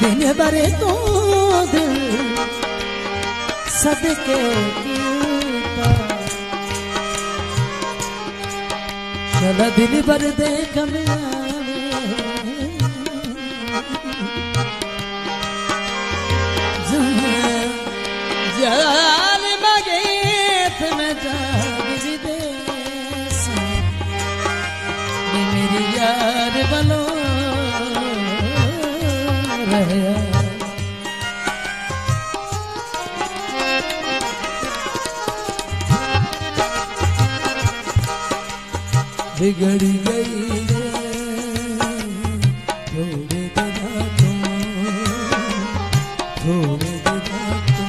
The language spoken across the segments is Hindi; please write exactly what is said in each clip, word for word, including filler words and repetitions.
दिन भर तो दिल सदके चला दिन भर देख जाल मगे मैं जाग दे मेरी यार बनो रहा बिगड़ी गई रे थोड़े दिना तो थोड़े दिना तो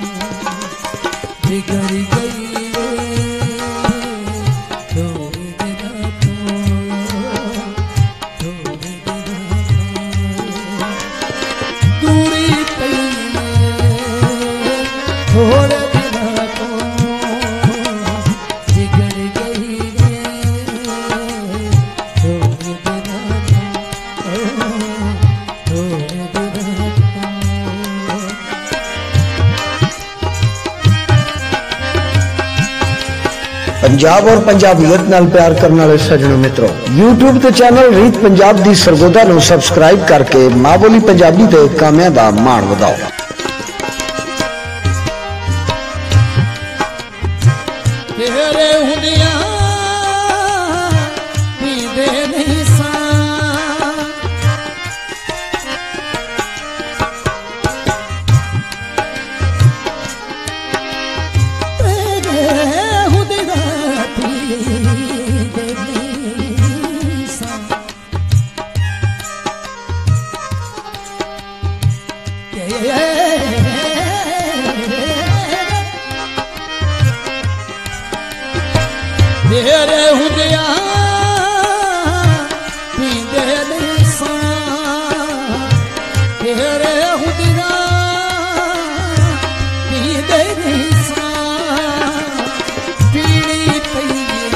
बिगड़ी गई रे थोड़े दिना तो थोड़े दिना तो दूरी पई थोड़े दिना तो बिगड़ गई पंजाब और पंजाबियत नाल प्यार करने वाले सज्जनों मित्रों यूट्यूब के चैनल रीत पंजाब दी सरगोदा नूं सबसक्राइब करके मां बोली पंजाबी दे कामियां दा मान वधाओ। तेरे हुंदियां पींदे नहीं सा तेरे हुंदियां पींदे नहीं सा तेरे हुंदियां पींदे नहीं सा पीड़ी पई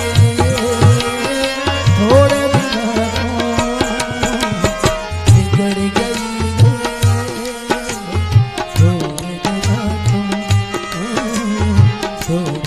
थोड़े दिना तो बिगड़ गई थोड़े दिना तो थोड़े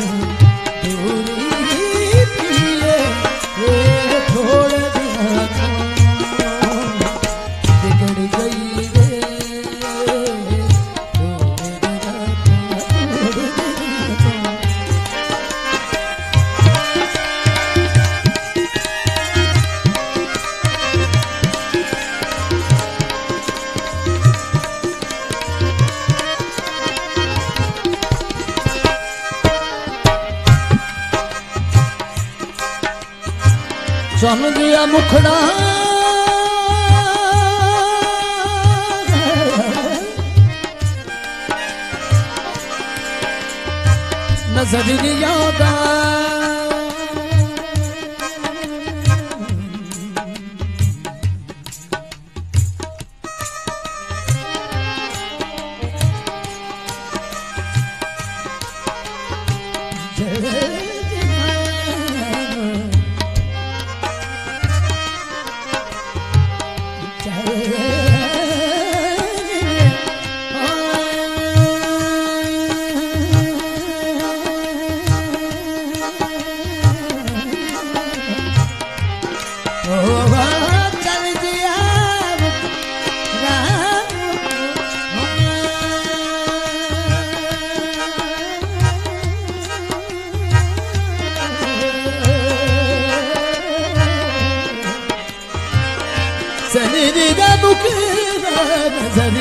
चल दिया मुखड़ा नजर याद सनी दा मुखड़ा नजर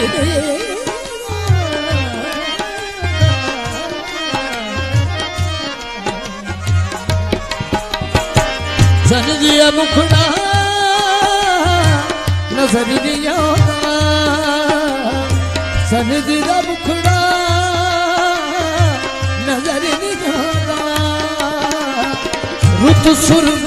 सनी दिया मुखड़ा नजर दिया सनी दा मुखड़ा नजर दिया रुत सुर